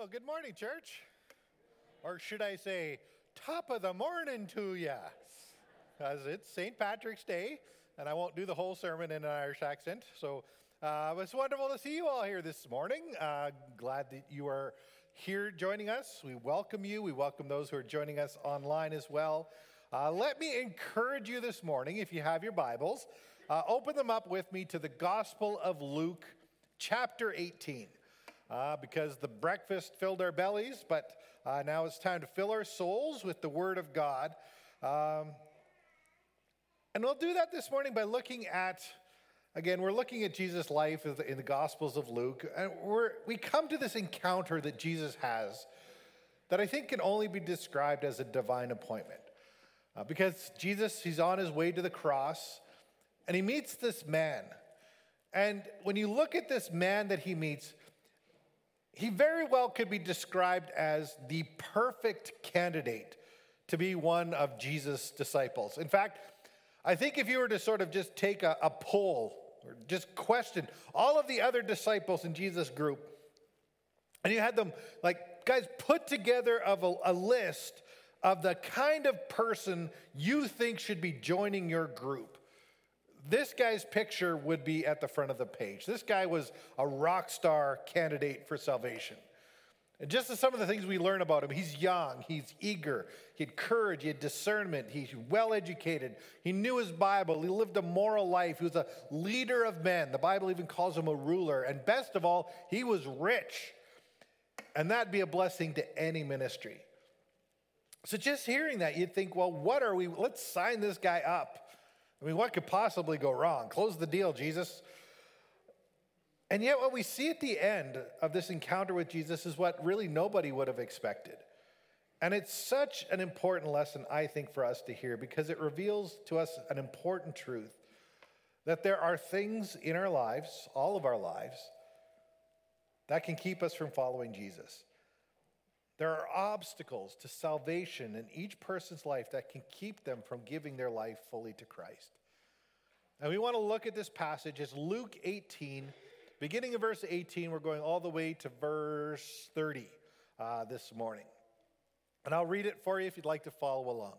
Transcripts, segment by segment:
Well, good morning, church. Or should I say, top of the morning to ya. Because it's St. Patrick's Day, and I won't do the whole sermon in an Irish accent. So it's wonderful to see you all here this morning. Glad that you are here joining us. We welcome you. We welcome those who are joining us online as well. Let me encourage you this morning, if you have your Bibles, open them up with me to the Gospel of Luke, chapter 18. Because the breakfast filled our bellies, but now it's time to fill our souls with the Word of God. And we'll do that this morning by looking at, again, we're looking at Jesus' life in the Gospels of Luke. And we come to this encounter that Jesus has that I think can only be described as a divine appointment. Because Jesus, he's on his way to the cross, and he meets this man. And when you look at this man that he meets, he very well could be described as the perfect candidate to be one of Jesus' disciples. In fact, I think if you were to sort of just take a poll or just question all of the other disciples in Jesus' group, and you had them, like, guys, put together a list of the kind of person you think should be joining your group, this guy's picture would be at the front of the page. This guy was a rock star candidate for salvation. And just as some of the things we learn about him, he's young, he's eager, he had courage, he had discernment, he's well-educated, he knew his Bible, he lived a moral life, he was a leader of men. The Bible even calls him a ruler. And best of all, he was rich. And that'd be a blessing to any ministry. So just hearing that, you'd think, well, let's sign this guy up. I mean, what could possibly go wrong? Close the deal, Jesus. And yet what we see at the end of this encounter with Jesus is what really nobody would have expected. And it's such an important lesson, I think, for us to hear, because it reveals to us an important truth, that there are things in our lives, all of our lives, that can keep us from following Jesus. There are obstacles to salvation in each person's life that can keep them from giving their life fully to Christ. And we want to look at this passage. It's Luke 18, beginning of verse 18. We're going all the way to verse 30 this morning. And I'll read it for you if you'd like to follow along.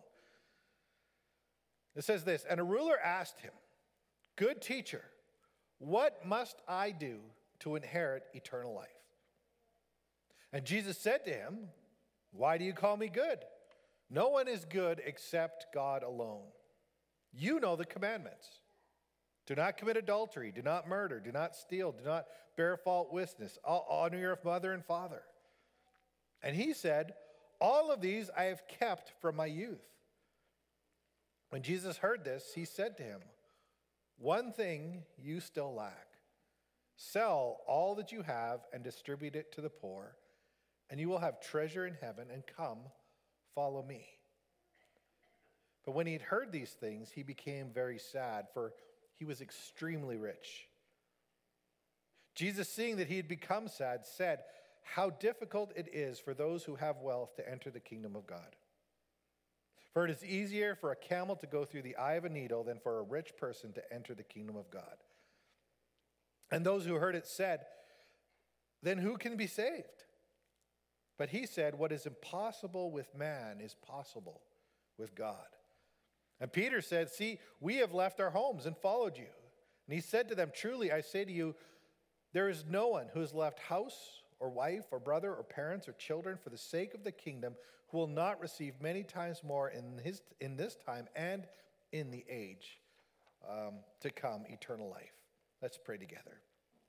It says this, "And a ruler asked him, 'Good teacher, what must I do to inherit eternal life?' And Jesus said to him, 'Why do you call me good? No one is good except God alone. You know the commandments. Do not commit adultery, do not murder, do not steal, do not bear false witness, honor your mother and father.' And he said, 'All of these I have kept from my youth.' When Jesus heard this, he said to him, 'One thing you still lack. Sell all that you have and distribute it to the poor, and you will have treasure in heaven, and come, follow me.' But when he had heard these things, he became very sad, for he was extremely rich. Jesus, seeing that he had become sad, said, 'How difficult it is for those who have wealth to enter the kingdom of God. For it is easier for a camel to go through the eye of a needle than for a rich person to enter the kingdom of God.' And those who heard it said, 'Then who can be saved?' But he said, 'What is impossible with man is possible with God.' And Peter said, 'See, we have left our homes and followed you.' And he said to them, 'Truly, I say to you, there is no one who has left house or wife or brother or parents or children for the sake of the kingdom who will not receive many times more in this time and in the age to come eternal life.'" Let's pray together.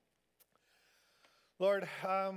Lord,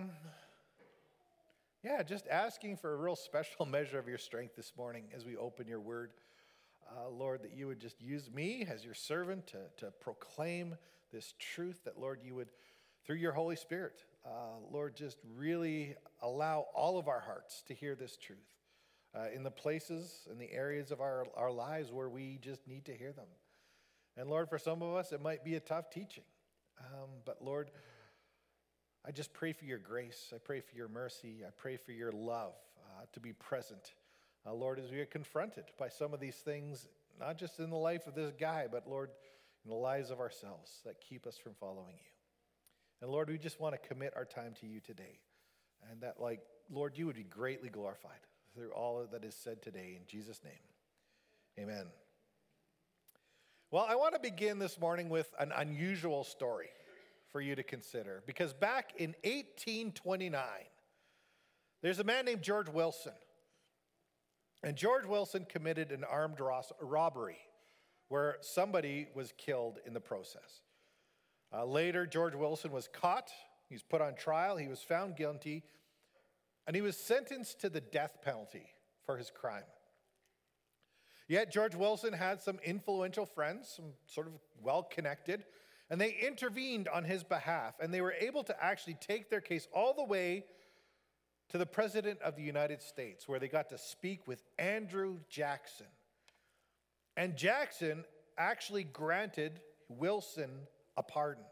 just asking for a real special measure of your strength this morning as we open your word. Lord, that you would just use me as your servant to proclaim this truth, that, Lord, you would, through your Holy Spirit, Lord, just really allow all of our hearts to hear this truth in the places, in the areas of our lives where we just need to hear them. And, Lord, for some of us, it might be a tough teaching. But, Lord, I just pray for your grace. I pray for your mercy. I pray for your love to be present. Lord, as we are confronted by some of these things, not just in the life of this guy, but, Lord, in the lives of ourselves that keep us from following you. And, Lord, we just want to commit our time to you today. And that, Lord, you would be greatly glorified through all that is said today. In Jesus' name, amen. Well, I want to begin this morning with an unusual story for you to consider. Because back in 1829, there's a man named George Wilson. And George Wilson committed an armed robbery where somebody was killed in the process. Later, George Wilson was caught. He was put on trial. He was found guilty. And he was sentenced to the death penalty for his crime. Yet George Wilson had some influential friends, some sort of well-connected, and they intervened on his behalf, and they were able to actually take their case all the way to the President of the United States, where they got to speak with Andrew Jackson. And Jackson actually granted Wilson a pardon.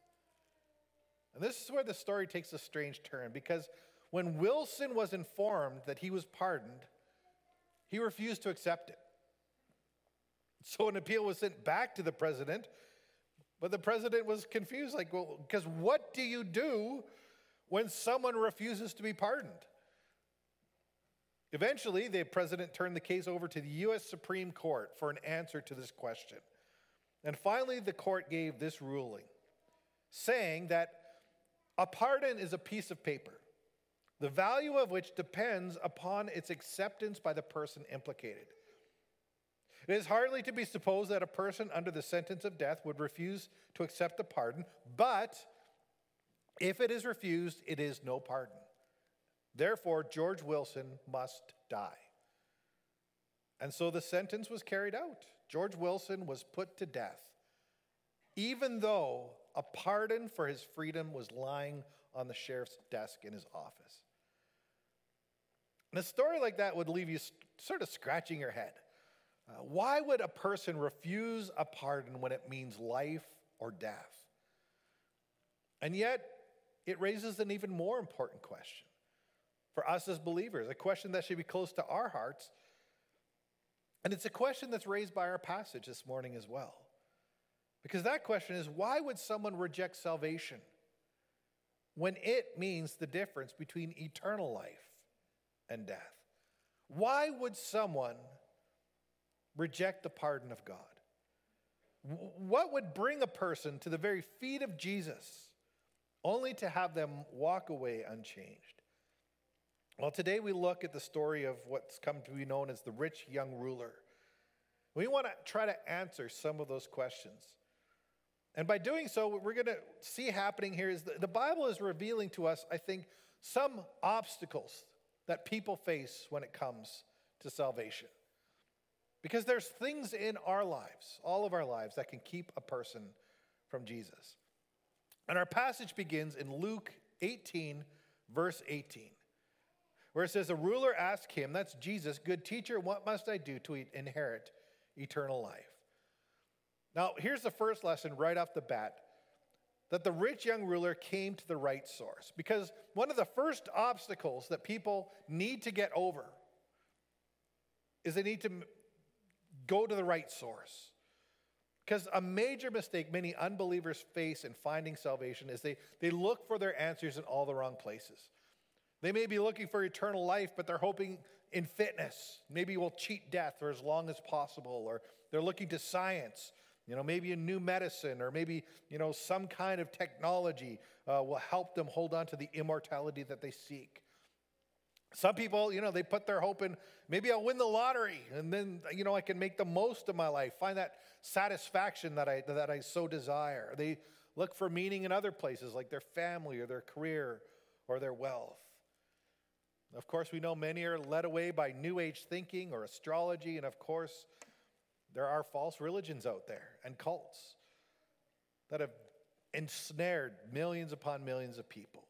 And this is where the story takes a strange turn, because when Wilson was informed that he was pardoned, he refused to accept it. So an appeal was sent back to the president, but the president was confused, because what do you do when someone refuses to be pardoned? Eventually, the president turned the case over to the U.S. Supreme Court for an answer to this question. And finally, the court gave this ruling, saying that a pardon is a piece of paper, the value of which depends upon its acceptance by the person implicated. It is hardly to be supposed that a person under the sentence of death would refuse to accept a pardon, but if it is refused, it is no pardon. Therefore, George Wilson must die. And so the sentence was carried out. George Wilson was put to death, even though a pardon for his freedom was lying on the sheriff's desk in his office. And a story like that would leave you sort of scratching your head. Why would a person refuse a pardon when it means life or death? And yet, it raises an even more important question for us as believers, a question that should be close to our hearts. And it's a question that's raised by our passage this morning as well. Because that question is, why would someone reject salvation when it means the difference between eternal life and death? Why would someone reject the pardon of God? What would bring a person to the very feet of Jesus only to have them walk away unchanged? Well, today we look at the story of what's come to be known as the rich young ruler. We want to try to answer some of those questions. And by doing so, what we're going to see happening here is the Bible is revealing to us, I think, some obstacles that people face when it comes to salvation. Because there's things in our lives, all of our lives, that can keep a person from Jesus. And our passage begins in Luke 18, verse 18, where it says, a ruler asked him, that's Jesus, good teacher, what must I do to inherit eternal life? Now, here's the first lesson right off the bat, that the rich young ruler came to the right source. Because one of the first obstacles that people need to get over is they need to go to the right source. Because a major mistake many unbelievers face in finding salvation is they look for their answers in all the wrong places. They may be looking for eternal life, but they're hoping in fitness. Maybe we'll cheat death for as long as possible. Or they're looking to science, maybe a new medicine, or maybe, some kind of technology will help them hold on to the immortality that they seek. Some people, they put their hope in, maybe I'll win the lottery, and then, I can make the most of my life, find that satisfaction that I so desire. They look for meaning in other places, like their family or their career or their wealth. Of course, we know many are led away by New Age thinking or astrology, and of course, there are false religions out there and cults that have ensnared millions upon millions of people.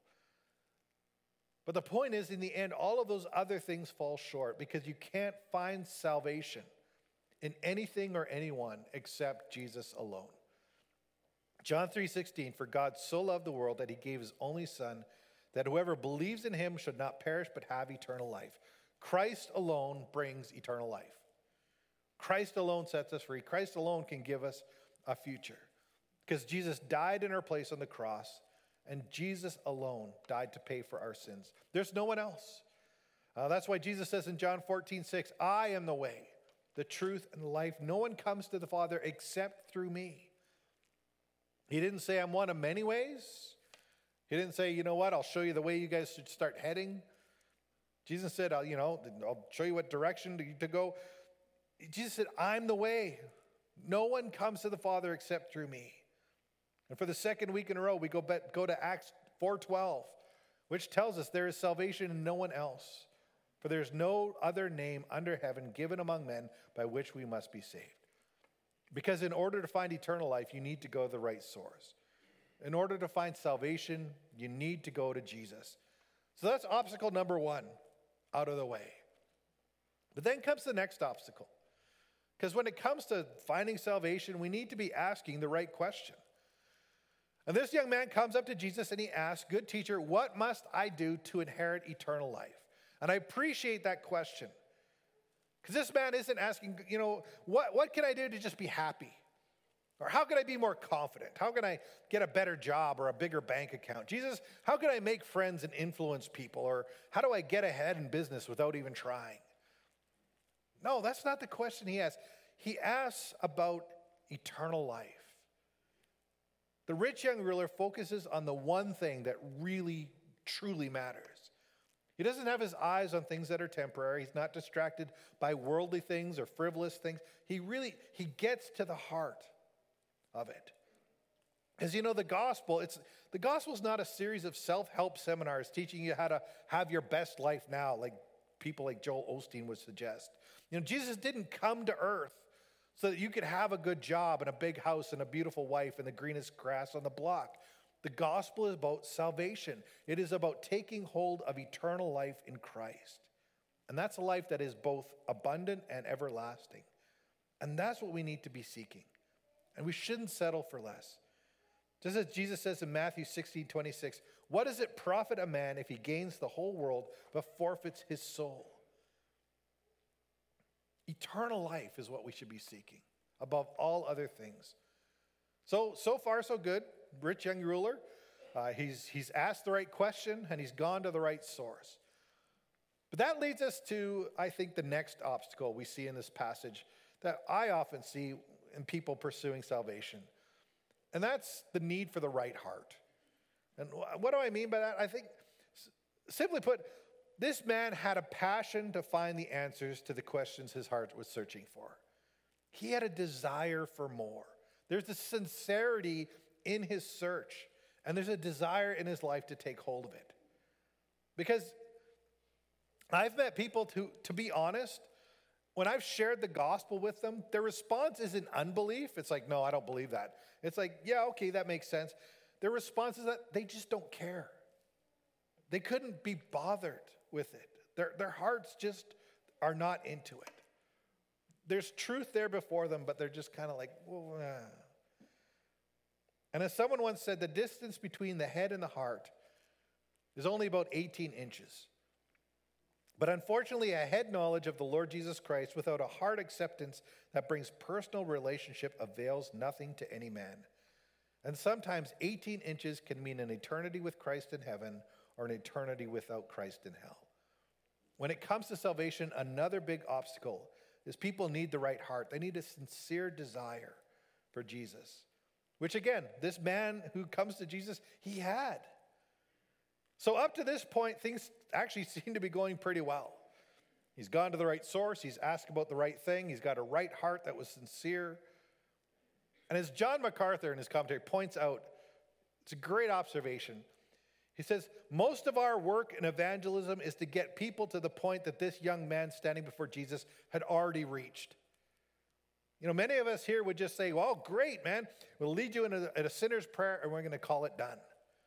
But the point is, in the end, all of those other things fall short because you can't find salvation in anything or anyone except Jesus alone. John 3:16, for God so loved the world that he gave his only son, that whoever believes in him should not perish but have eternal life. Christ alone brings eternal life. Christ alone sets us free. Christ alone can give us a future. Because Jesus died in our place on the cross, And Jesus alone died to pay for our sins. There's no one else. That's why Jesus says in John 14:6, I am the way, the truth, and the life. No one comes to the Father except through me. He didn't say I'm one of many ways. He didn't say, you know what, I'll show you the way you guys should start heading. Jesus said, I'll show you what direction to go. Jesus said, I'm the way. No one comes to the Father except through me. And for the second week in a row, we go to Acts 4:12, which tells us there is salvation in no one else. For there is no other name under heaven given among men by which we must be saved. Because in order to find eternal life, you need to go to the right source. In order to find salvation, you need to go to Jesus. So that's obstacle number one out of the way. But then comes the next obstacle. Because when it comes to finding salvation, we need to be asking the right question. And this young man comes up to Jesus and he asks, good teacher, what must I do to inherit eternal life? And I appreciate that question. Because this man isn't asking, what can I do to just be happy? Or how can I be more confident? How can I get a better job or a bigger bank account? Jesus, how can I make friends and influence people? Or how do I get ahead in business without even trying? No, that's not the question he asks. He asks about eternal life. The rich young ruler focuses on the one thing that really, truly matters. He doesn't have his eyes on things that are temporary. He's not distracted by worldly things or frivolous things. He gets to the heart of it. As you know, the gospel is not a series of self-help seminars teaching you how to have your best life now, like people like Joel Osteen would suggest. Jesus didn't come to earth so that you could have a good job and a big house and a beautiful wife and the greenest grass on the block. The gospel is about salvation. It is about taking hold of eternal life in Christ. And that's a life that is both abundant and everlasting. And that's what we need to be seeking. And we shouldn't settle for less. Just as Jesus says in Matthew 16:26, what does it profit a man if he gains the whole world but forfeits his soul? Eternal life is what we should be seeking above all other things. So far, so good. Rich young ruler. He's asked the right question and he's gone to the right source. But that leads us to, I think, the next obstacle we see in this passage that I often see in people pursuing salvation. And that's the need for the right heart. And what do I mean by that? I think, simply put, this man had a passion to find the answers to the questions his heart was searching for. He had a desire for more. There's a sincerity in his search, and there's a desire in his life to take hold of it. Because I've met people, to be honest, when I've shared the gospel with them, their response isn't unbelief. It's like, no, I don't believe that. It's like, yeah, okay, that makes sense. Their response is that they just don't care. They couldn't be bothered with it. Their hearts just are not into it. There's truth there before them, but they're just kind of like, well, And as someone once said, the distance between the head and the heart is only about 18 inches. But unfortunately, a head knowledge of the Lord Jesus Christ without a heart acceptance that brings personal relationship avails nothing to any man. And sometimes 18 inches can mean an eternity with Christ in heaven or an eternity without Christ in hell. When it comes to salvation, another big obstacle is people need the right heart. They need a sincere desire for Jesus, which again, this man who comes to Jesus, he had. So up to this point, things actually seem to be going pretty well. He's gone to the right source. He's asked about the right thing. He's got a right heart that was sincere. And as John MacArthur in his commentary points out, it's a great observation. He says, most of our work in evangelism is to get people to the point that this young man standing before Jesus had already reached. Many of us here would just say, well, great, man. We'll lead you in a sinner's prayer and we're going to call it done.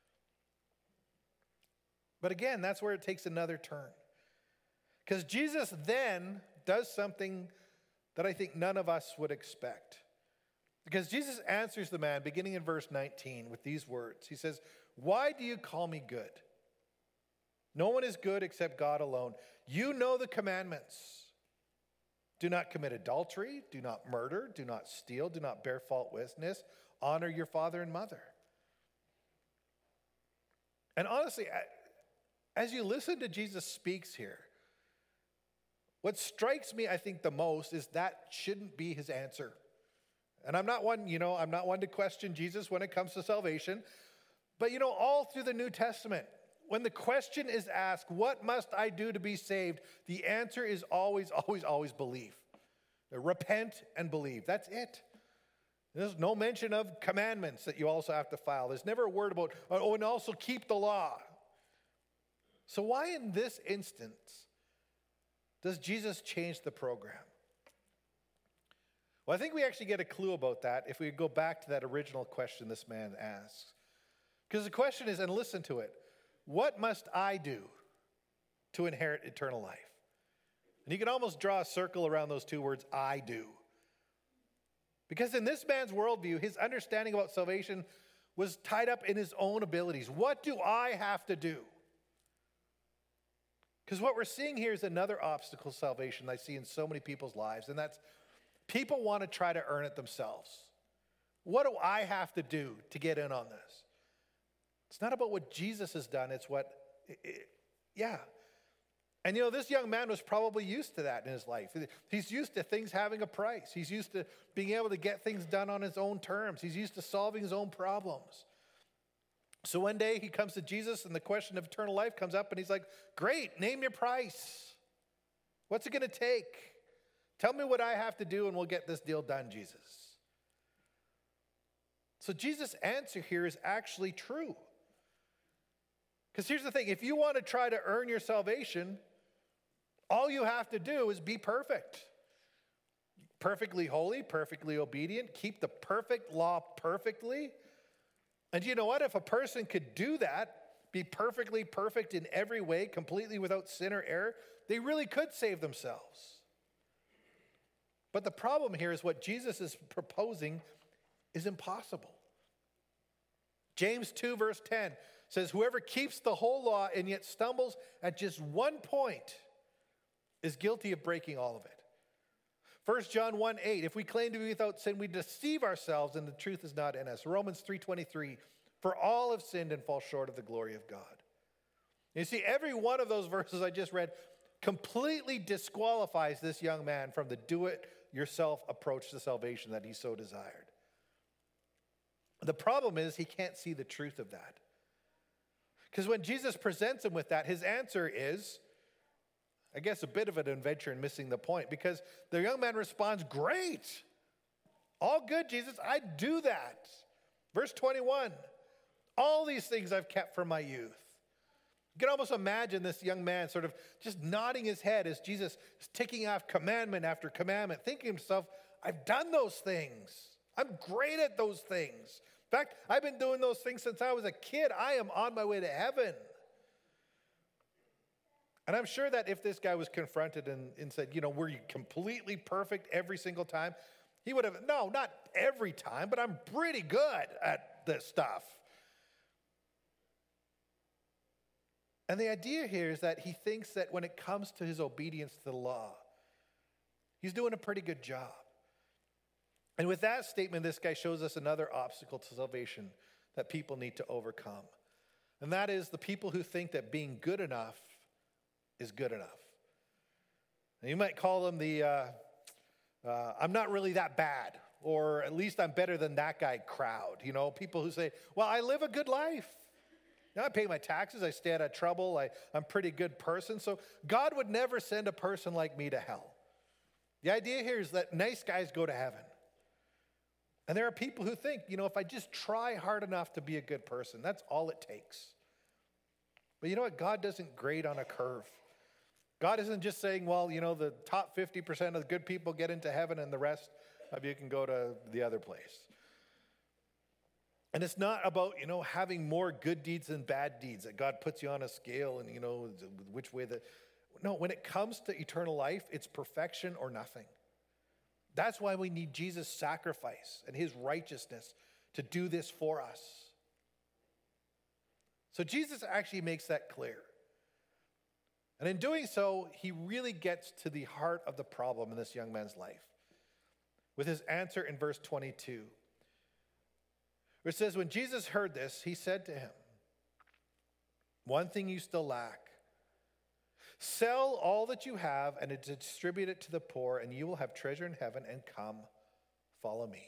But again, that's where it takes another turn. Because Jesus then does something that I think none of us would expect. Because Jesus answers the man, beginning in verse 19, with these words. He says, why do you call me good? No one is good except God alone. You know the commandments. Do not commit adultery, do not murder, do not steal, do not bear false witness, honor your father and mother. And honestly, as you listen to Jesus speaks here, what strikes me, I think, the most is that shouldn't be his answer. And I'm not one to question Jesus when it comes to salvation. But all through the New Testament, when the question is asked, what must I do to be saved? The answer is always, always, always believe. Repent and believe. That's it. There's no mention of commandments that you also have to follow. There's never a word about, and also keep the law. So why in this instance does Jesus change the program? Well, I think we actually get a clue about that if we go back to that original question this man asks. Because the question is, and listen to it, what must I do to inherit eternal life? And you can almost draw a circle around those two words, I do. Because in this man's worldview, his understanding about salvation was tied up in his own abilities. What do I have to do? Because what we're seeing here is another obstacle to salvation I see in so many people's lives, and that's people want to try to earn it themselves. What do I have to do to get in on this? It's not about what Jesus has done, it's And this young man was probably used to that in his life. He's used to things having a price. He's used to being able to get things done on his own terms. He's used to solving his own problems. So one day he comes to Jesus and the question of eternal life comes up and he's like, great, name your price. What's it going to take? Tell me what I have to do and we'll get this deal done, Jesus. So Jesus' answer here is actually true. Because here's the thing, if you want to try to earn your salvation, all you have to do is be perfect. Perfectly holy, perfectly obedient, keep the perfect law perfectly. And you know what? If a person could do that, be perfectly perfect in every way, completely without sin or error, they really could save themselves. But the problem here is what Jesus is proposing is impossible. James 2 verse 10 says, whoever keeps the whole law and yet stumbles at just one point is guilty of breaking all of it. 1 John 1:8, if we claim to be without sin, we deceive ourselves and the truth is not in us. Romans 3:23, for all have sinned and fall short of the glory of God. You see, every one of those verses I just read completely disqualifies this young man from the do-it-yourself approach to salvation that he so desired. The problem is he can't see the truth of that. Because when Jesus presents him with that, his answer is, I guess, a bit of an adventure in missing the point, because the young man responds, great, all good, Jesus, I'd do that. Verse 21, all these things I've kept from my youth. You can almost imagine this young man sort of just nodding his head as Jesus is ticking off commandment after commandment, thinking to himself, I've done those things. I'm great at those things. In fact, I've been doing those things since I was a kid. I am on my way to heaven. And I'm sure that if this guy was confronted and said, were you completely perfect every single time? He would have, no, not every time, but I'm pretty good at this stuff. And the idea here is that he thinks that when it comes to his obedience to the law, he's doing a pretty good job. And with that statement, this guy shows us another obstacle to salvation that people need to overcome. And that is the people who think that being good enough is good enough. And you might call them I'm not really that bad, or at least I'm better than that guy crowd. People who say, well, I live a good life. I pay my taxes, I stay out of trouble, I'm a pretty good person. So God would never send a person like me to hell. The idea here is that nice guys go to heaven. And there are people who think, if I just try hard enough to be a good person, that's all it takes. But you know what? God doesn't grade on a curve. God isn't just saying, well, the top 50% of the good people get into heaven and the rest of you can go to the other place. And it's not about, having more good deeds than bad deeds, that God puts you on a scale and, which way No, when it comes to eternal life, it's perfection or nothing. That's why we need Jesus' sacrifice and his righteousness to do this for us. So Jesus actually makes that clear. And in doing so, he really gets to the heart of the problem in this young man's life with his answer in verse 22. Where it says, when Jesus heard this, he said to him, One thing you still lack. Sell all that you have and distribute it to the poor, and you will have treasure in heaven, and come, follow me.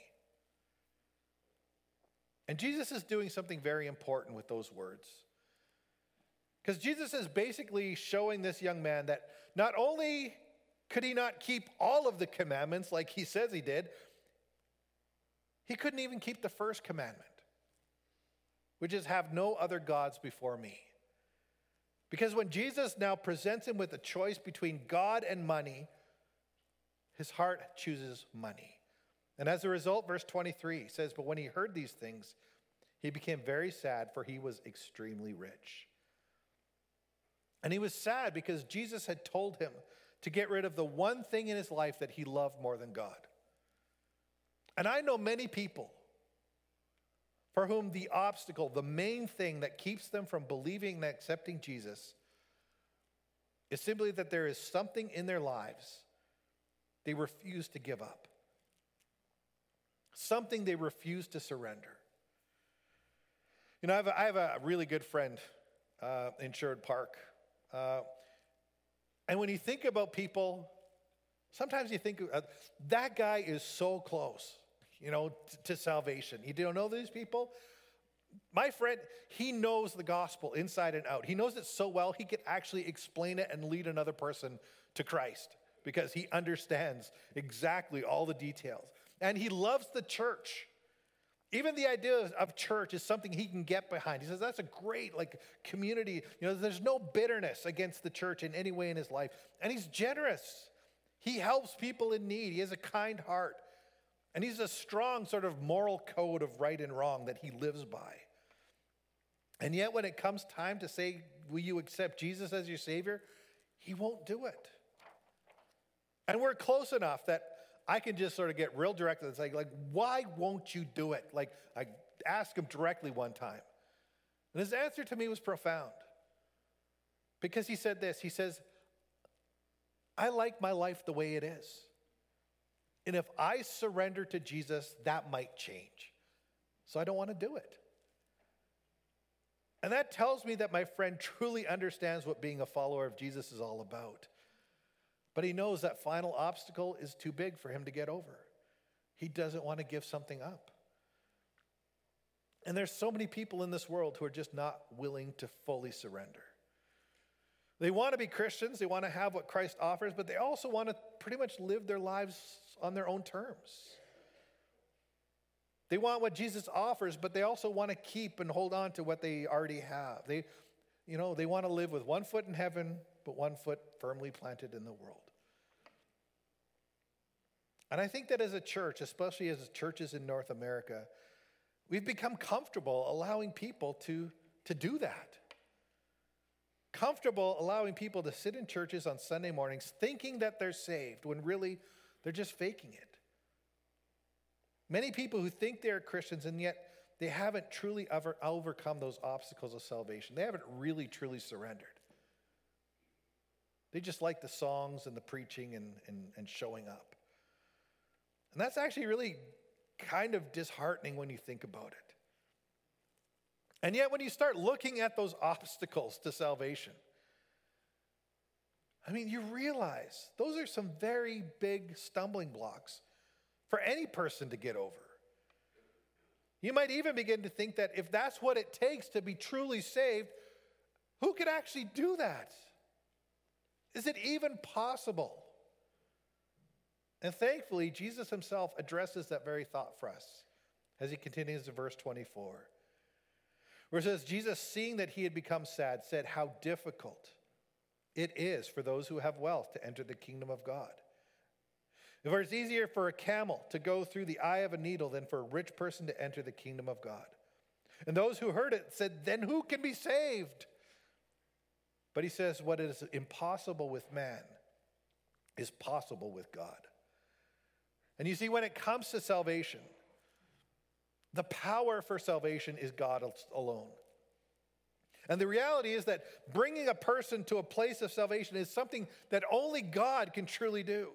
And Jesus is doing something very important with those words. Because Jesus is basically showing this young man that not only could he not keep all of the commandments like he says he did, he couldn't even keep the first commandment, which is have no other gods before me. Because when Jesus now presents him with a choice between God and money, his heart chooses money. And as a result, verse 23 says, but when he heard these things, he became very sad, for he was extremely rich. And he was sad because Jesus had told him to get rid of the one thing in his life that he loved more than God. And I know many people for whom the obstacle, the main thing that keeps them from believing and accepting Jesus, is simply that there is something in their lives they refuse to give up. Something they refuse to surrender. You know, I have a really good friend in Sherwood Park. And when you think about people, sometimes you think, that guy is so close, you know, to salvation. You don't know these people? My friend, he knows the gospel inside and out. He knows it so well, he could actually explain it and lead another person to Christ because he understands exactly all the details. And he loves the church. Even the idea of church is something he can get behind. He says that's a great community. You know, there's no bitterness against the church in any way in his life. And he's generous. He helps people in need. He has a kind heart. And he's a strong sort of moral code of right and wrong that he lives by. And yet when it comes time to say, will you accept Jesus as your Savior? He won't do it. And we're close enough that I can just sort of get real direct and say, why won't you do it? I asked him directly one time. And his answer to me was profound. Because he said this, he says, I like my life the way it is. And if I surrender to Jesus, that might change. So I don't want to do it. And that tells me that my friend truly understands what being a follower of Jesus is all about. But he knows that final obstacle is too big for him to get over. He doesn't want to give something up. And there's so many people in this world who are just not willing to fully surrender. They want to be Christians, they want to have what Christ offers, but they also want to pretty much live their lives on their own terms. They want what Jesus offers, but they also want to keep and hold on to what they already have. They want to live with one foot in heaven, but one foot firmly planted in the world. And I think that as a church, especially as churches in North America, we've become comfortable allowing people to do that. Comfortable allowing people to sit in churches on Sunday mornings thinking that they're saved when really they're just faking it. Many people who think they're Christians and yet they haven't truly ever overcome those obstacles of salvation. They haven't really truly surrendered. They just like the songs and the preaching and showing up. And that's actually really kind of disheartening when you think about it. And yet when you start looking at those obstacles to salvation, I mean, you realize those are some very big stumbling blocks for any person to get over. You might even begin to think that if that's what it takes to be truly saved, who could actually do that? Is it even possible? And thankfully, Jesus himself addresses that very thought for us as he continues in verse 24. Where it says, Jesus, seeing that he had become sad, said, how difficult it is for those who have wealth to enter the kingdom of God. For it's easier for a camel to go through the eye of a needle than for a rich person to enter the kingdom of God. And those who heard it said, then who can be saved? But he says, what is impossible with man is possible with God. And you see, when it comes to salvation, the power for salvation is God alone. And the reality is that bringing a person to a place of salvation is something that only God can truly do.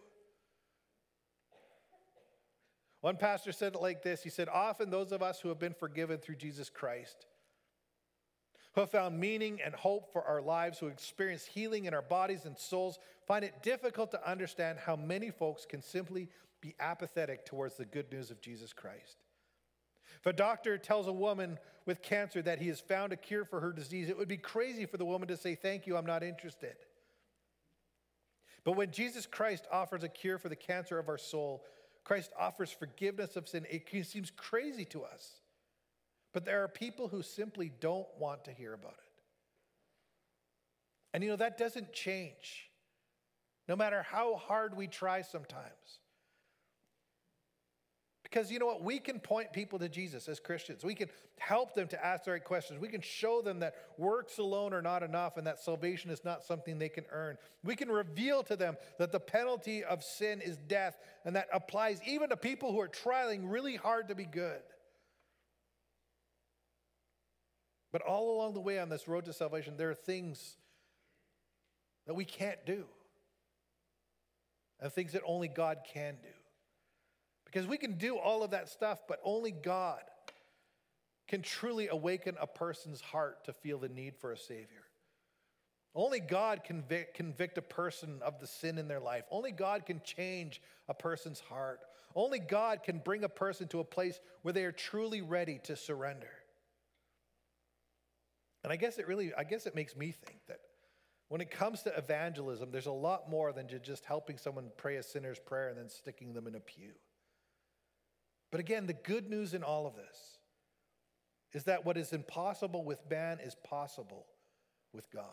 One pastor said it like this. He said, often those of us who have been forgiven through Jesus Christ who have found meaning and hope for our lives, who experience healing in our bodies and souls, find it difficult to understand how many folks can simply be apathetic towards the good news of Jesus Christ. If a doctor tells a woman with cancer that he has found a cure for her disease, it would be crazy for the woman to say, "Thank you, I'm not interested." But when Jesus Christ offers a cure for the cancer of our soul, Christ offers forgiveness of sin, it seems crazy to us. But there are people who simply don't want to hear about it. And that doesn't change, no matter how hard we try sometimes. Because you know what? We can point people to Jesus as Christians. We can help them to ask the right questions. We can show them that works alone are not enough and that salvation is not something they can earn. We can reveal to them that the penalty of sin is death, and that applies even to people who are trying really hard to be good. But all along the way on this road to salvation, there are things that we can't do, and things that only God can do. Because we can do all of that stuff, but only God can truly awaken a person's heart to feel the need for a Savior. Only God can convict a person of the sin in their life. Only God can change a person's heart. Only God can bring a person to a place where they are truly ready to surrender. And I guess it makes me think that when it comes to evangelism, there's a lot more than just helping someone pray a sinner's prayer and then sticking them in a pew. But again, the good news in all of this is that what is impossible with man is possible with God.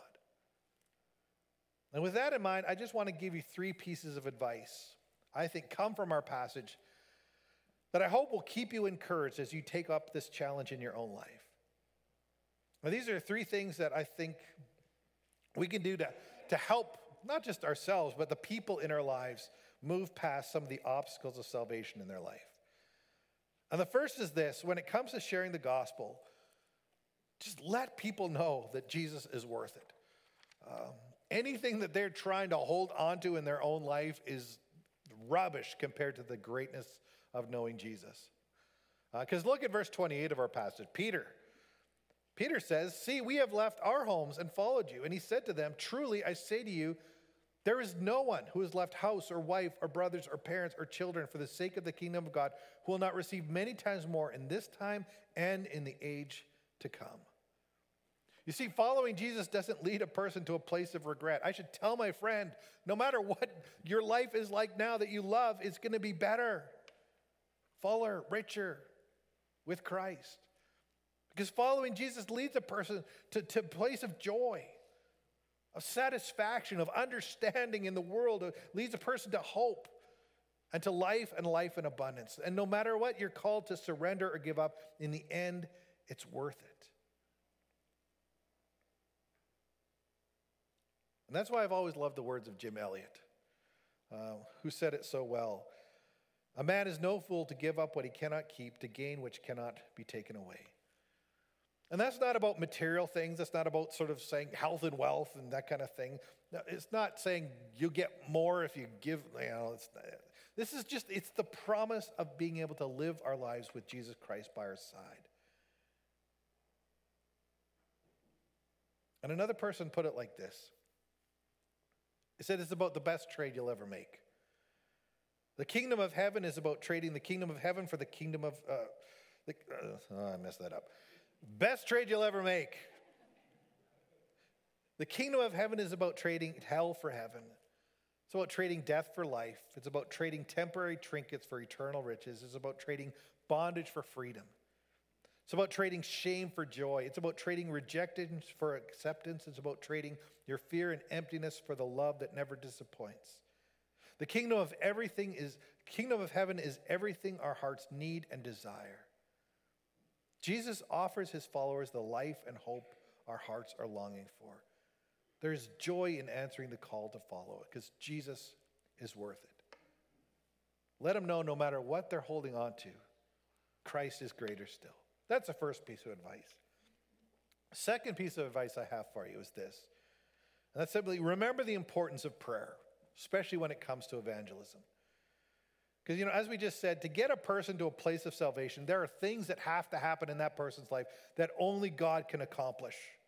And with that in mind, I just want to give you 3 pieces of advice I think come from our passage that I hope will keep you encouraged as you take up this challenge in your own life. Now, these are 3 things that I think we can do to help not just ourselves, but the people in our lives move past some of the obstacles of salvation in their life. And the first is this: when it comes to sharing the gospel, just let people know that Jesus is worth it. Anything that they're trying to hold onto in their own life is rubbish compared to the greatness of knowing Jesus. Because look at verse 28 of our passage. Peter says, "See, we have left our homes and followed you." And he said to them, "Truly, I say to you, there is no one who has left house or wife or brothers or parents or children for the sake of the kingdom of God who will not receive many times more in this time and in the age to come." You see, following Jesus doesn't lead a person to a place of regret. I should tell my friend, no matter what your life is like now that you love, it's going to be better, fuller, richer with Christ. Because following Jesus leads a person to a place of joy, of satisfaction, of understanding in the world. It leads a person to hope and to life and life in abundance. And no matter what you're called to surrender or give up, in the end, it's worth it. And that's why I've always loved the words of Jim Elliot, who said it so well. "A man is no fool to give up what he cannot keep to gain which cannot be taken away." And that's not about material things. That's not about sort of saying health and wealth and that kind of thing. No, it's not saying you get more if you give, it's the promise of being able to live our lives with Jesus Christ by our side. And another person put it like this. He said it's about the best trade you'll ever make. The kingdom of heaven is about trading the kingdom of heaven for the kingdom of, I messed that up. Best trade you'll ever make. The kingdom of heaven is about trading hell for heaven. It's about trading death for life. It's about trading temporary trinkets for eternal riches. It's about trading bondage for freedom. It's about trading shame for joy. It's about trading rejection for acceptance. It's about trading your fear and emptiness for the love that never disappoints. The kingdom of heaven is everything our hearts need and desire. Jesus offers his followers the life and hope our hearts are longing for. There's joy in answering the call to follow it because Jesus is worth it. Let them know no matter what they're holding on to, Christ is greater still. That's the first piece of advice. Second piece of advice I have for you is this. And that's simply remember the importance of prayer, especially when it comes to evangelism. Because, as we just said, to get a person to a place of salvation, there are things that have to happen in that person's life that only God can accomplish.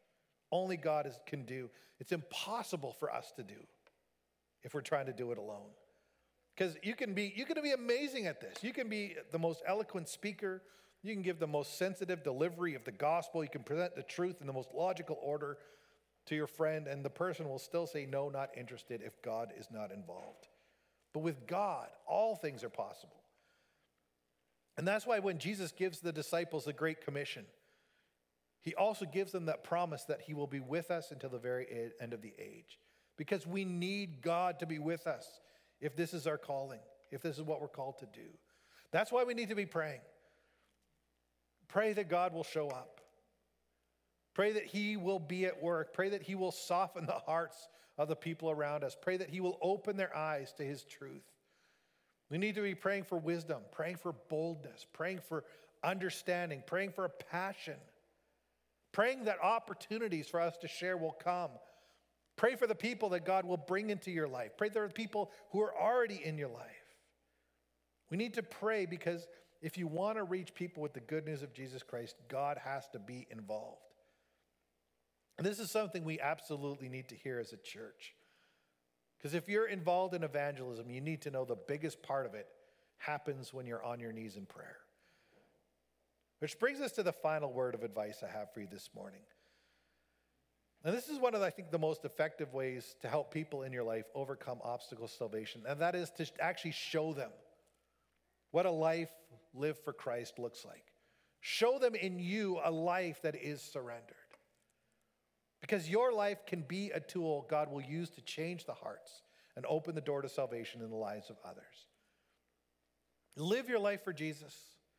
Only God can do. It's impossible for us to do if we're trying to do it alone. Because you can be amazing at this. You can be the most eloquent speaker. You can give the most sensitive delivery of the gospel. You can present the truth in the most logical order to your friend, and the person will still say, no, not interested, if God is not involved. But with God, all things are possible. And that's why when Jesus gives the disciples the Great Commission, he also gives them that promise that he will be with us until the very end of the age. Because we need God to be with us if this is our calling, if this is what we're called to do. That's why we need to be praying. Pray that God will show up. Pray that he will be at work. Pray that he will soften the hearts of the people around us. Pray that he will open their eyes to his truth. We need to be praying for wisdom, praying for boldness, praying for understanding, praying for a passion, praying that opportunities for us to share will come. Pray for the people that God will bring into your life. Pray for the people who are already in your life. We need to pray because if you want to reach people with the good news of Jesus Christ, God has to be involved. And this is something we absolutely need to hear as a church. Because if you're involved in evangelism, you need to know the biggest part of it happens when you're on your knees in prayer. Which brings us to the final word of advice I have for you this morning. And this is one of, I think, the most effective ways to help people in your life overcome obstacles to salvation. And that is to actually show them what a life lived for Christ looks like. Show them in you a life that is surrendered. Because your life can be a tool God will use to change the hearts and open the door to salvation in the lives of others. Live your life for Jesus.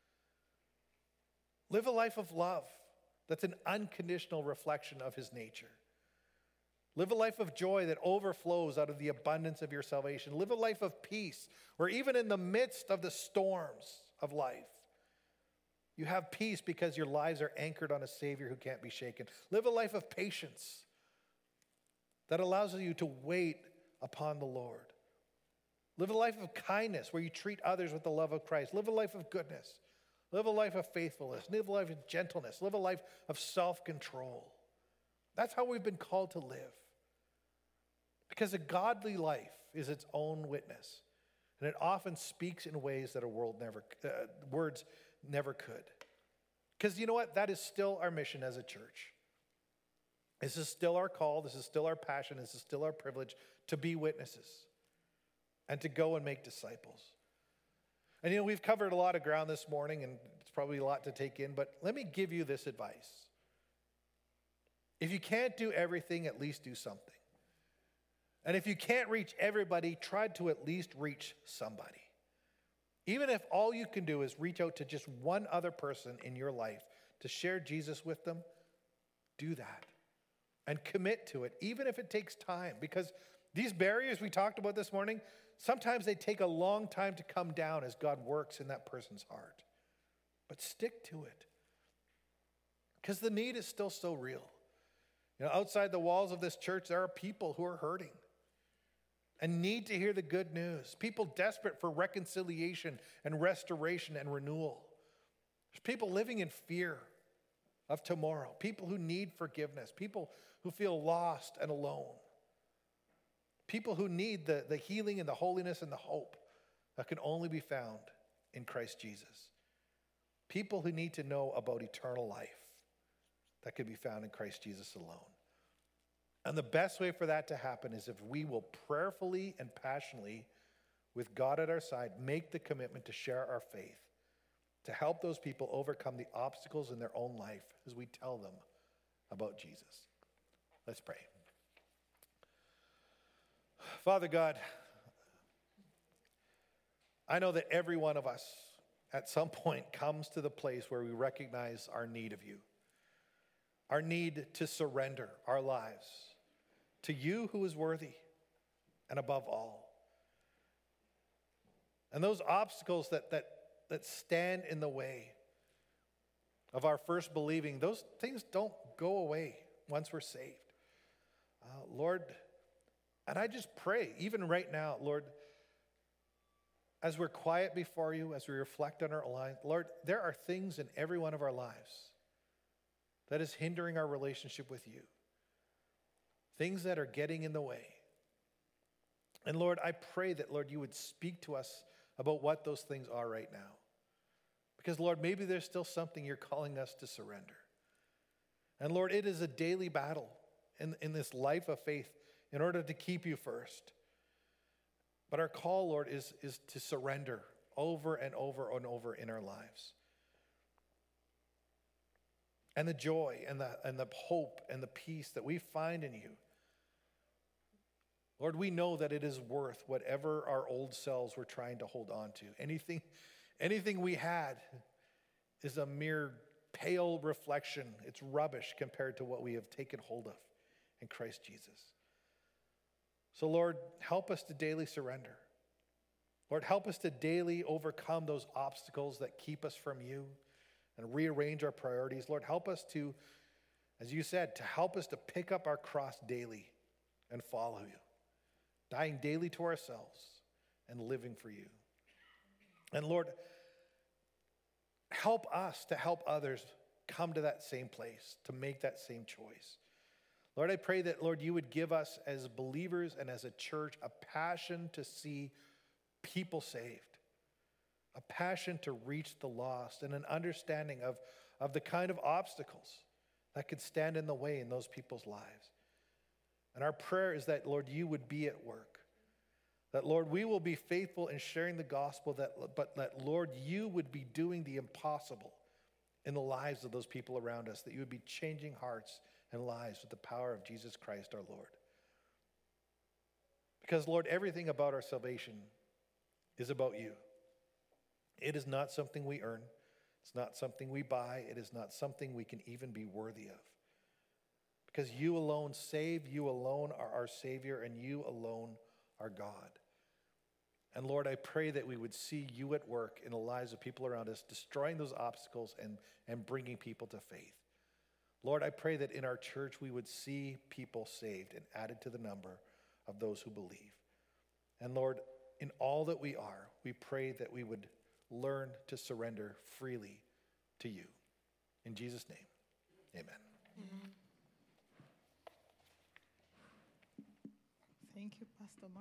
Live a life of love that's an unconditional reflection of his nature. Live a life of joy that overflows out of the abundance of your salvation. Live a life of peace where even in the midst of the storms of life, you have peace because your lives are anchored on a Savior who can't be shaken. Live a life of patience that allows you to wait upon the Lord. Live a life of kindness where you treat others with the love of Christ. Live a life of goodness. Live a life of faithfulness. Live a life of gentleness. Live a life of self-control. That's how we've been called to live. Because a godly life is its own witness. And it often speaks in ways that words never could. Because you know what? That is still our mission as a church. This is still our call. This is still our passion. This is still our privilege to be witnesses and to go and make disciples. And you know, we've covered a lot of ground this morning, and it's probably a lot to take in, but let me give you this advice. If you can't do everything, at least do something. And if you can't reach everybody, try to at least reach somebody. Even if all you can do is reach out to just one other person in your life to share Jesus with them, do that. And commit to it, even if it takes time. Because these barriers we talked about this morning, sometimes they take a long time to come down as God works in that person's heart. But stick to it. Because the need is still so real. You know, outside the walls of this church, there are people who are hurting and need to hear the good news. People desperate for reconciliation and restoration and renewal. There's people living in fear of tomorrow. People who need forgiveness. People who feel lost and alone. People who need the healing and the holiness and the hope that can only be found in Christ Jesus. People who need to know about eternal life that can be found in Christ Jesus alone. And the best way for that to happen is if we will prayerfully and passionately, with God at our side, make the commitment to share our faith, to help those people overcome the obstacles in their own life as we tell them about Jesus. Let's pray. Father God, I know that every one of us at some point comes to the place where we recognize our need of you, our need to surrender our lives to you who is worthy and above all. And those obstacles that stand in the way of our first believing, those things don't go away once we're saved. Lord, and I just pray, even right now, Lord, as we're quiet before you, as we reflect on our lives, Lord, there are things in every one of our lives that is hindering our relationship with you. things that are getting in the way. And Lord, I pray that, Lord, you would speak to us about what those things are right now. Because, Lord, maybe there's still something you're calling us to surrender. And Lord, it is a daily battle in this life of faith in order to keep you first. But our call, Lord, is to surrender over and over and over in our lives. And the joy and the hope and the peace that we find in you. Lord, we know that it is worth whatever our old selves were trying to hold on to. Anything we had is a mere pale reflection. It's rubbish compared to what we have taken hold of in Christ Jesus. So Lord, help us to daily surrender. Lord, help us to daily overcome those obstacles that keep us from you and rearrange our priorities. Lord, help us to, as you said, to help us to pick up our cross daily and follow you, dying daily to ourselves and living for you. And Lord, help us to help others come to that same place, to make that same choice. Lord, I pray that, Lord, you would give us as believers and as a church a passion to see people saved, a passion to reach the lost, and an understanding of the kind of obstacles that could stand in the way in those people's lives. And our prayer is that, Lord, you would be at work. That, Lord, we will be faithful in sharing the gospel, but that, Lord, you would be doing the impossible in the lives of those people around us, that you would be changing hearts and lives with the power of Jesus Christ our Lord. Because, Lord, everything about our salvation is about you. It is not something we earn. It's not something we buy. It is not something we can even be worthy of. Because you alone save, you alone are our Savior, and you alone are God. And Lord, I pray that we would see you at work in the lives of people around us, destroying those obstacles and bringing people to faith. Lord, I pray that in our church we would see people saved and added to the number of those who believe. And Lord, in all that we are, we pray that we would learn to surrender freely to you. In Jesus' name, amen. Thank you, Pastor Mark.